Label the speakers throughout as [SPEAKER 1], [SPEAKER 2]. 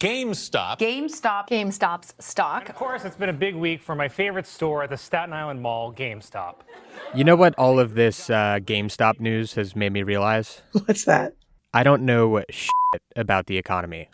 [SPEAKER 1] GameStop.
[SPEAKER 2] GameStop's stock.
[SPEAKER 3] And of course, it's been a big week for my favorite store at the Staten Island Mall, GameStop.
[SPEAKER 4] You know what all of this GameStop news has made me realize?
[SPEAKER 5] What's that?
[SPEAKER 4] I don't know shit about the economy.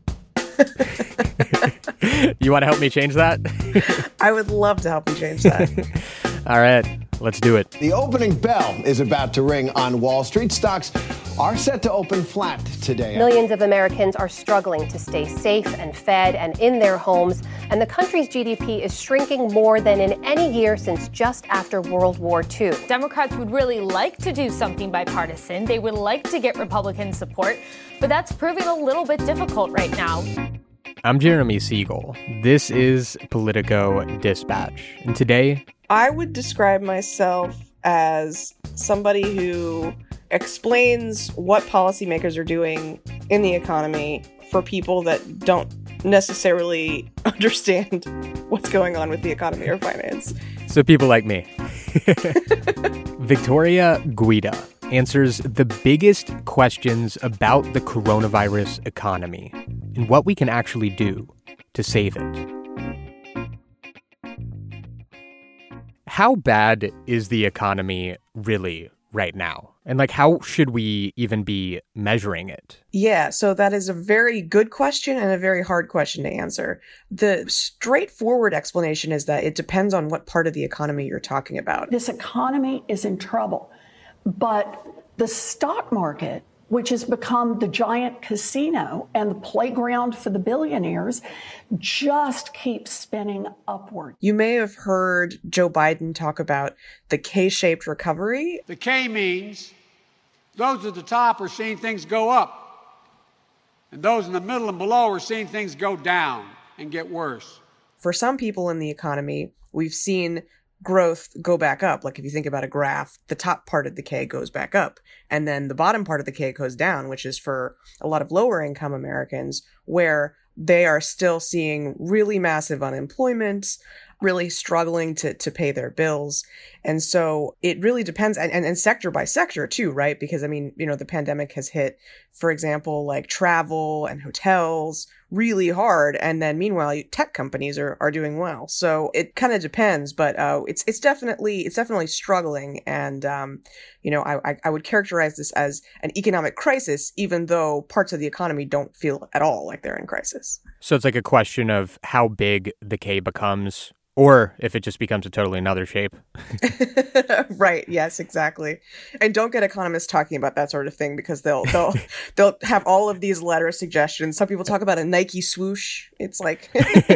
[SPEAKER 4] You want to help me change that?
[SPEAKER 5] I would love to help you change that.
[SPEAKER 4] All right, let's do it.
[SPEAKER 6] The opening bell is about to ring on Wall Street. Stocks are set to open flat today.
[SPEAKER 7] Millions of Americans are struggling to stay safe and fed and in their homes, and the country's GDP is shrinking more than in any year since just after World War II.
[SPEAKER 2] Democrats would really like to do something bipartisan. They would like to get Republican support, but that's proving a little bit difficult right now.
[SPEAKER 4] I'm Jeremy Siegel. This is Politico Dispatch. And today,
[SPEAKER 5] I would describe myself as somebody who explains what policymakers are doing in the economy for people that don't necessarily understand what's going on with the economy or finance.
[SPEAKER 4] So people like me. Victoria Guida answers the biggest questions about the coronavirus economy and what we can actually do to save it. How bad is the economy really right now? And how should we even be measuring it?
[SPEAKER 5] Yeah, so that is a very good question and a very hard question to answer. The straightforward explanation is that it depends on what part of the economy you're talking about.
[SPEAKER 8] This economy is in trouble, but the stock market, which has become the giant casino and the playground for the billionaires, just keeps spinning upward.
[SPEAKER 5] You may have heard Joe Biden talk about the K-shaped recovery.
[SPEAKER 9] The K means those at the top are seeing things go up, and those in the middle and below are seeing things go down and get worse.
[SPEAKER 5] For some people in the economy, we've seen growth go back up. Like if you think about a graph, the top part of the K goes back up, and then the bottom part of the K goes down, which is for a lot of lower income Americans, where they are still seeing really massive unemployment, really struggling to pay their bills. And so it really depends, and sector by sector too, right? Because the pandemic has hit, for example, like travel and hotels really hard. And then meanwhile, tech companies are doing well. So it kind of depends, but it's definitely struggling. And, I would characterize this as an economic crisis, even though parts of the economy don't feel at all like they're in crisis.
[SPEAKER 4] So it's like a question of how big the K becomes, or if it just becomes a totally another shape.
[SPEAKER 5] Right. Yes, exactly. And don't get economists talking about that sort of thing, because they'll have all of these letter suggestions. Some people talk about a Nike swoosh. It's like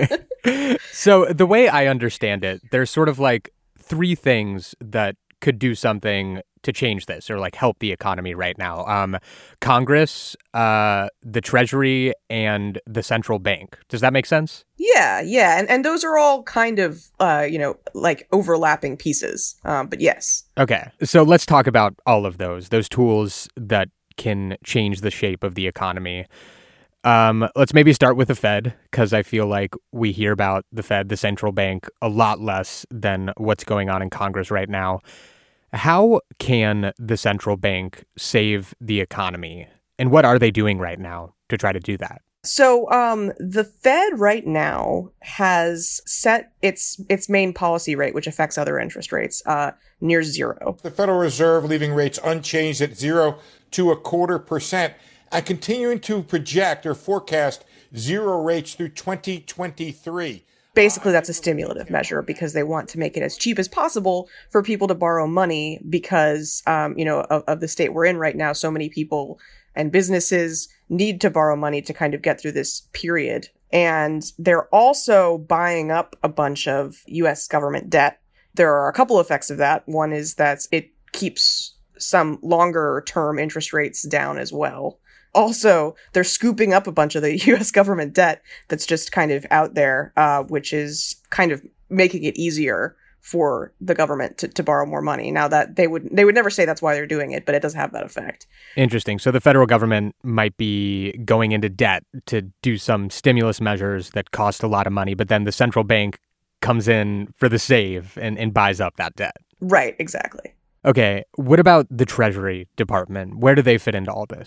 [SPEAKER 4] So the way I understand it, there's sort of three things that could do something to change this or help the economy right now. Congress, the Treasury, and the central bank. Does that make sense?
[SPEAKER 5] Yeah. And those are all kind of, overlapping pieces. But yes.
[SPEAKER 4] Okay. So let's talk about all of those tools that can change the shape of the economy. Let's maybe start with the Fed, because I feel like we hear about the Fed, the central bank, a lot less than what's going on in Congress right now. How can the central bank save the economy? And what are they doing right now to try to do that?
[SPEAKER 5] So the Fed right now has set its main policy rate, which affects other interest rates, near zero.
[SPEAKER 10] The Federal Reserve leaving rates unchanged at 0 to 0.25%, and continuing to project or forecast zero rates through 2023.
[SPEAKER 5] Basically, that's a stimulative measure because they want to make it as cheap as possible for people to borrow money because, of the state we're in right now. So many people and businesses need to borrow money to kind of get through this period. And they're also buying up a bunch of U.S. government debt. There are a couple effects of that. One is that it keeps some longer term interest rates down as well. Also, they're scooping up a bunch of the U.S. government debt that's just kind of out there, which is kind of making it easier for the government to borrow more money. Now that they would never say that's why they're doing it, but it does have that effect.
[SPEAKER 4] Interesting. So the federal government might be going into debt to do some stimulus measures that cost a lot of money, but then the central bank comes in for the save and buys up that debt.
[SPEAKER 5] Right, exactly.
[SPEAKER 4] Okay, what about the Treasury Department? Where do they fit into all this?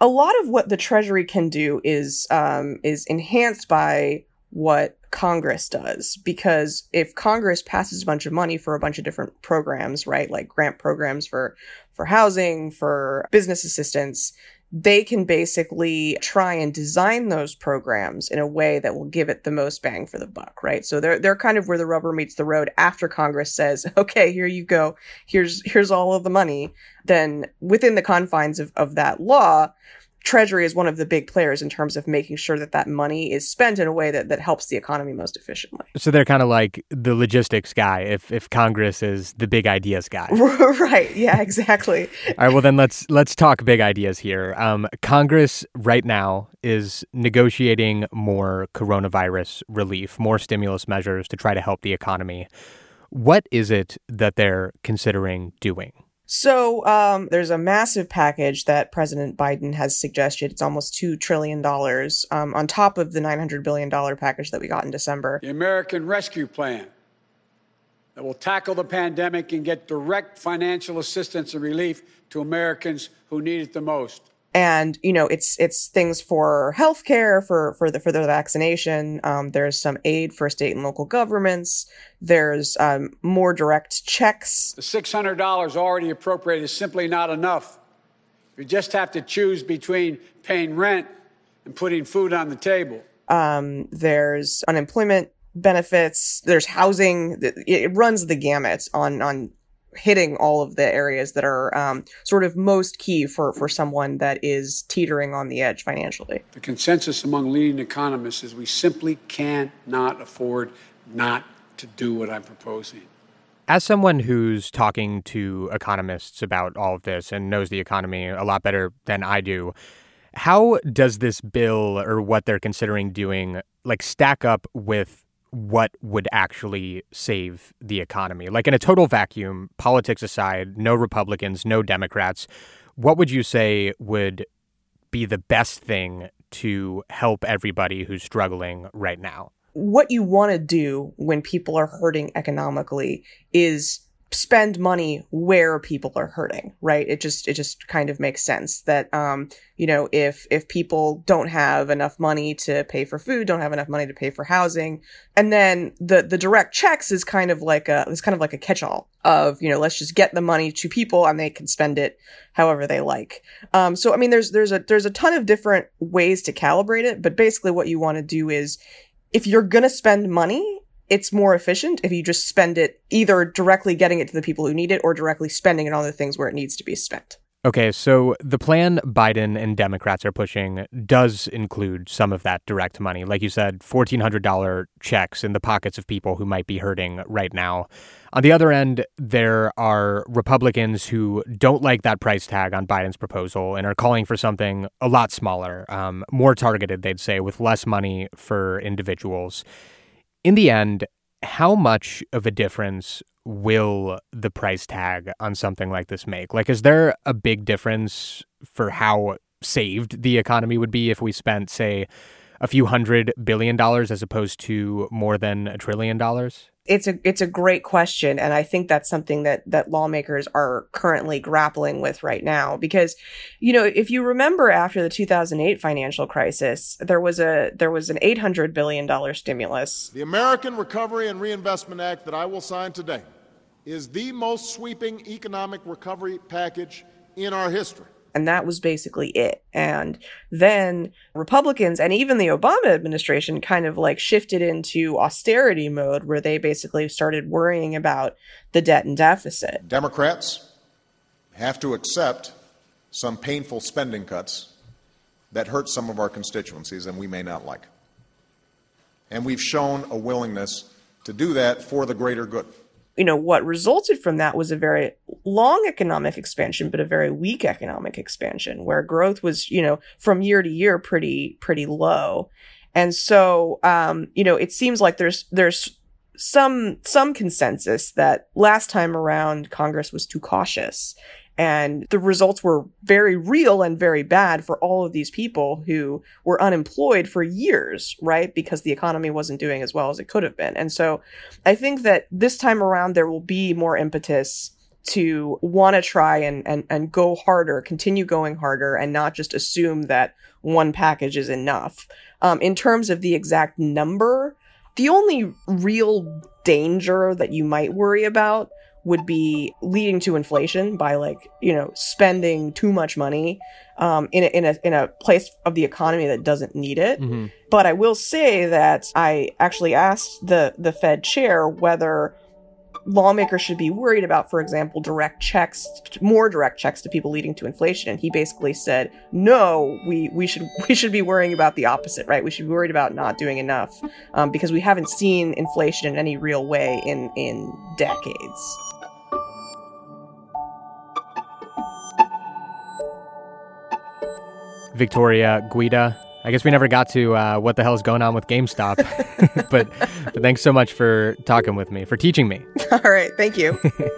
[SPEAKER 5] a lot of what the Treasury can do is enhanced by what Congress does, because if Congress passes a bunch of money for a bunch of different programs, right, like grant programs for housing, for business assistance, they can basically try and design those programs in a way that will give it the most bang for the buck, right? So they're kind of where the rubber meets the road after Congress says, okay, here you go. Here's all of the money. Then within the confines of that law, Treasury is one of the big players in terms of making sure that that money is spent in a way that helps the economy most efficiently.
[SPEAKER 4] So they're kind of like the logistics guy if Congress is the big ideas guy.
[SPEAKER 5] Right. Yeah, exactly.
[SPEAKER 4] All right. Well, then let's talk big ideas here. Congress right now is negotiating more coronavirus relief, more stimulus measures to try to help the economy. What is it that they're considering doing?
[SPEAKER 5] So there's a massive package that President Biden has suggested. It's almost $2 trillion on top of the $900 billion package that we got in December.
[SPEAKER 9] The American Rescue Plan that will tackle the pandemic and get direct financial assistance and relief to Americans who need it the most.
[SPEAKER 5] And, you know, it's things for healthcare, for the vaccination. There's some aid for state and local governments. There's more direct checks.
[SPEAKER 9] The $600 already appropriated is simply not enough. You just have to choose between paying rent and putting food on the table.
[SPEAKER 5] There's unemployment benefits. There's housing. It runs the gamut on hitting all of the areas that are sort of most key for someone that is teetering on the edge financially.
[SPEAKER 9] The consensus among leading economists is we simply cannot afford not to do what I'm proposing.
[SPEAKER 4] As someone who's talking to economists about all of this and knows the economy a lot better than I do, how does this bill or what they're considering doing stack up with what would actually save the economy? Like in a total vacuum, politics aside, no Republicans, no Democrats, what would you say would be the best thing to help everybody who's struggling right now?
[SPEAKER 5] What you want to do when people are hurting economically is spend money where people are hurting, right? It just kind of makes sense that, if people don't have enough money to pay for food, don't have enough money to pay for housing, and then the direct checks is kind of like a catch-all of, let's just get the money to people and they can spend it however they like. So, I mean, there's a ton of different ways to calibrate it, but basically what you want to do is, if you're going to spend money, it's more efficient if you just spend it either directly getting it to the people who need it or directly spending it on the things where it needs to be spent.
[SPEAKER 4] Okay, so the plan Biden and Democrats are pushing does include some of that direct money. Like you said, $1,400 checks in the pockets of people who might be hurting right now. On the other end, there are Republicans who don't like that price tag on Biden's proposal and are calling for something a lot smaller, more targeted, they'd say, with less money for individuals. In the end, how much of a difference will the price tag on something like this make? Like, is there a big difference for how saved the economy would be if we spent, say, a few $100 billion as opposed to more than $1 trillion?
[SPEAKER 5] It's a great question, and I think that's something that lawmakers are currently grappling with right now. Because, if you remember after the 2008 financial crisis, there was an $800 billion stimulus.
[SPEAKER 1] The American Recovery and Reinvestment Act that I will sign today is the most sweeping economic recovery package in our history.
[SPEAKER 5] And that was basically it. And then Republicans and even the Obama administration kind of shifted into austerity mode, where they basically started worrying about the debt and deficit.
[SPEAKER 1] Democrats have to accept some painful spending cuts that hurt some of our constituencies and we may not like. And we've shown a willingness to do that for the greater good.
[SPEAKER 5] What resulted from that was a very long economic expansion, but a very weak economic expansion, where growth was, from year to year pretty low. And so, it seems like there's some consensus that last time around Congress was too cautious. And the results were very real and very bad for all of these people who were unemployed for years, right? Because the economy wasn't doing as well as it could have been. And so I think that this time around there will be more impetus to want to try and go harder, continue going harder, and not just assume that one package is enough. In terms of the exact number, the only real danger that you might worry about would be leading to inflation by spending too much money in a place of the economy that doesn't need it. Mm-hmm. But I will say that I actually asked the Fed chair whether lawmakers should be worried about, for example, more direct checks to people leading to inflation. And he basically said, no, we should be worrying about the opposite, right? We should be worried about not doing enough because we haven't seen inflation in any real way in decades.
[SPEAKER 4] Victoria Guida, I guess we never got to what the hell is going on with GameStop, but thanks so much for talking with me, for teaching me.
[SPEAKER 5] All right, thank you.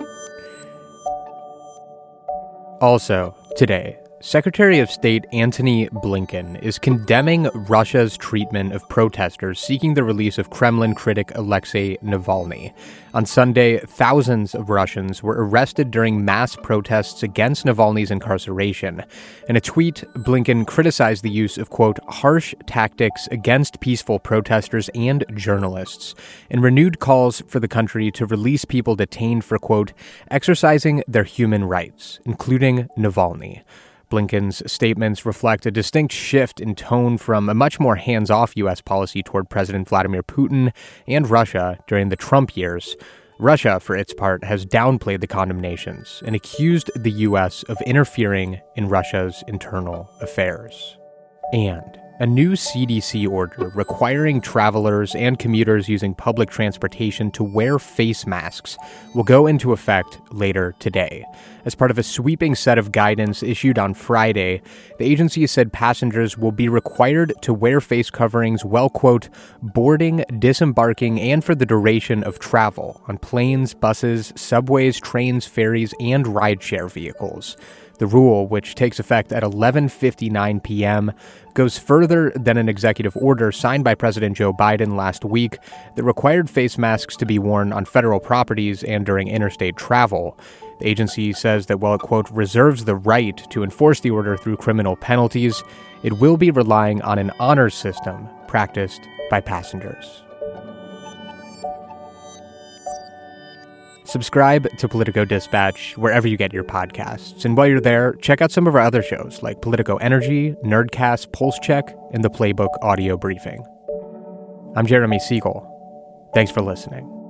[SPEAKER 4] Also, today, Secretary of State Antony Blinken is condemning Russia's treatment of protesters seeking the release of Kremlin critic Alexei Navalny. On Sunday, thousands of Russians were arrested during mass protests against Navalny's incarceration. In a tweet, Blinken criticized the use of, quote, harsh tactics against peaceful protesters and journalists, and renewed calls for the country to release people detained for, quote, exercising their human rights, including Navalny. Blinken's statements reflect a distinct shift in tone from a much more hands-off U.S. policy toward President Vladimir Putin and Russia during the Trump years. Russia, for its part, has downplayed the condemnations and accused the U.S. of interfering in Russia's internal affairs. And a new CDC order requiring travelers and commuters using public transportation to wear face masks will go into effect later today. As part of a sweeping set of guidance issued on Friday, the agency said passengers will be required to wear face coverings while, quote, boarding, disembarking, and for the duration of travel on planes, buses, subways, trains, ferries, and rideshare vehicles. The rule, which takes effect at 11:59 p.m., goes further than an executive order signed by President Joe Biden last week that required face masks to be worn on federal properties and during interstate travel. The agency says that while it, quote, reserves the right to enforce the order through criminal penalties, it will be relying on an honor system practiced by passengers. Subscribe to Politico Dispatch wherever you get your podcasts. And while you're there, check out some of our other shows like Politico Energy, Nerdcast, Pulse Check, and the Playbook audio briefing. I'm Jeremy Siegel. Thanks for listening.